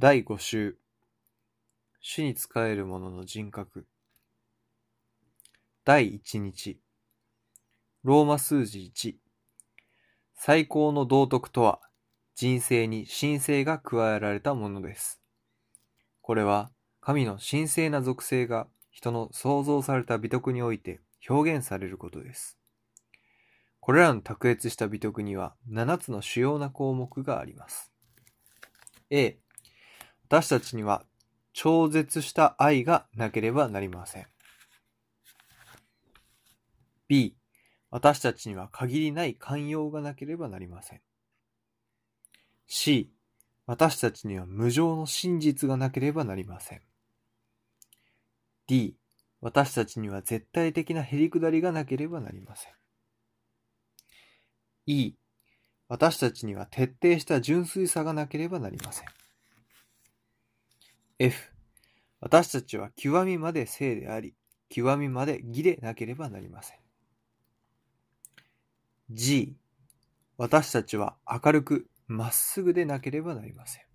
第5週主に仕える者の人格第1日ローマ数字1最高の道徳とは人生に神性が加えられたものです。これは神の神聖な属性が人の創造された美徳において表現されることです。これらの卓越した美徳には7つの主要な項目があります。A、私たちには超絶した愛がなければなりません。B、私たちには限りない寛容がなければなりません。C、私たちには無常の真実がなければなりません。D、私たちには絶対的なへりくだりがなければなりません。E、私たちには徹底した純粋さがなければなりません。F、私たちは極みまで聖であり、極みまで義でなければなりません。G、私たちは明るくまっすぐでなければなりません。